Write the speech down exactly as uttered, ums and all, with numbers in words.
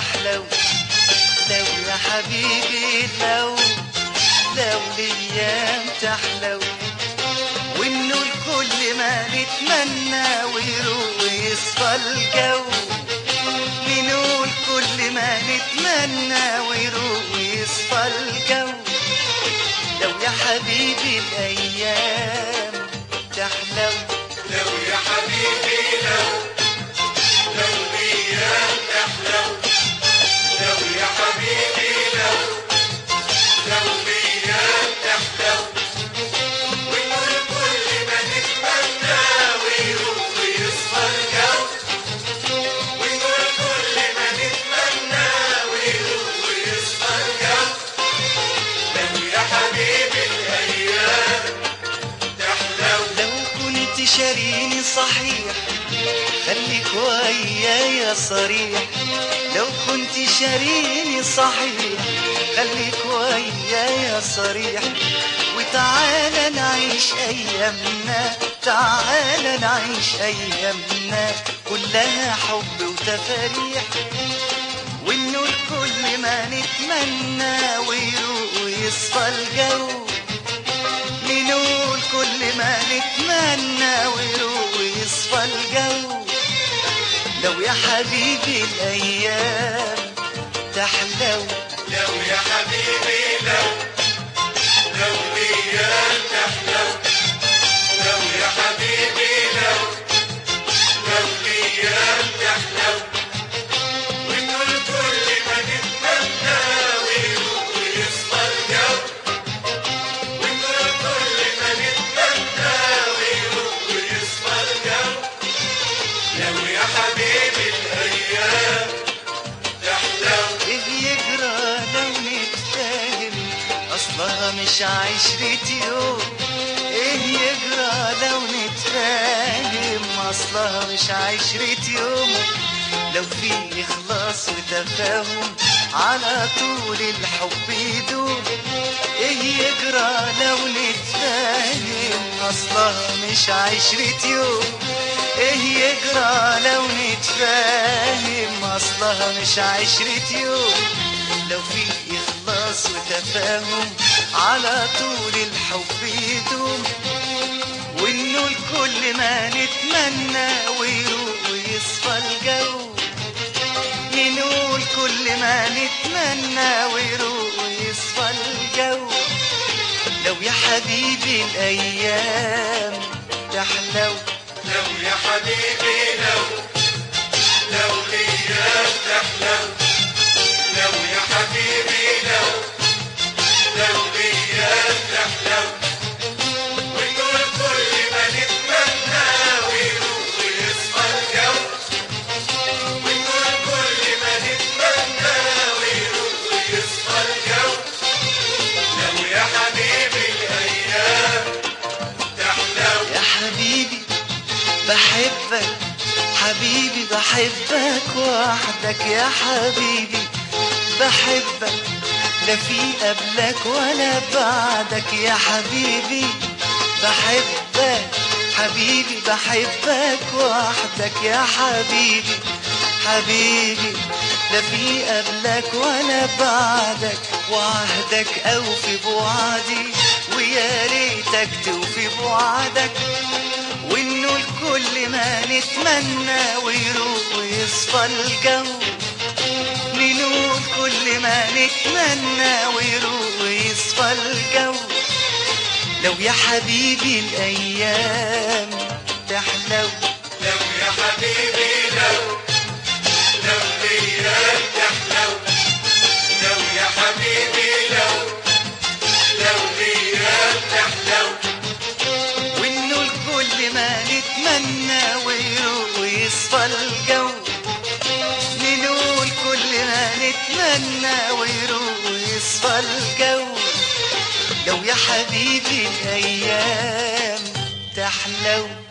تحلو، لو يا حبيبي لو لو الأيام تحلو، وإنه الكل ما نتمنى ويروق ويصفى الجو، نقول كل ما نتمنى ويروق ويصفى الجو، لو يا حبيبي الأيام تحلو، لو يا حبيبي لو لو الأيام تحلو، لو يا حبيبي لو لو الأيام تحلو، ونقول كل ما نتمنى ويروق ويصفى الجو، ونقول كل ما نتمنى ويروق ويصفى الجو، لو يا حبيبي الأيام تحلو. لو كنت شاريني صحيح خليك ويايا صريح، لو كنت شاريني صحيح خليك ويايا صريح، وتعالى نعيش أيامنا، تعالى نعيش أيامنا كلها حب وتفاريح، وإنه الكل ما نتمنى ويروق ويصفى الجو، نقول كل ما نتمنى ويروق ويصفى الجو، لو يا حبيبي الأيام تحلو، لو يا حبيبي لو لو الأيام تحلو، لو يا حبيبي لو لو الأيام تحلو، ونقول كل ما نتمنى ويروق ويصفى الجو، ونقول كل ما نتمنى ويروق ويصفى الجو، لو يا حبيبي الأيام تحلو. إيه يجرى لو نتفاهم أصلها مش عشرة يوم، إيه يجرى لو نتفاهم أصلها مش عشرة يوم، لو في إخلاص وتفاهم على طول الحب يدوم، إيه يجرى لو نتفاهم أصلها مش عشرة يوم، إيه يجرى لو نتفاهم أصلها مش عشرة يوم، لو في إخلاص وتفاهم على طول الحب يدوم، وإنه الكل ما نتمنى ويروق ويصفى الجو، نقول كل ما نتمنى ويروق ويصفى الجو، لو يا حبيبي الأيام تحلو، لو يا حبيبي لو لو الأيام تحلو، لو يا حبيبي لو لو الأيام تحلو، ونقول كل ما نتمنى ويروق ويصفى الجو، ونقول كل ما نتمنى ويروق ويصفى الجو، لو يا حبيبي الأيام تحلو. يا حبيبي بحبك، حبيبي بحبك وحدك، يا حبيبي بحبك لا في قبلك ولا بعدك، يا حبيبي بحبك، حبيبي بحبك وحدك، يا حبيبي حبيبي لا في قبلك ولا بعدك، وعهدك أوفي بوعدي ويا ريتك توفي بوعدك، وإنه الكل ما نتمنى ويروق ويصفى الجو، نقول كل ما نتمنى ويروق ويصفى الجو، لو يا حبيبي الأيام تحلو، لو يا حبيبي لو لو الأيام تحلو، لو يا حبيبي لو لو الأيام تحلو، وإنه الكل ما نتمنى ويروق ويصفى الجو، نقول كل ما نتمنى ويروق ويصفى الجو، لو يا حبيبي الأيام تحلو.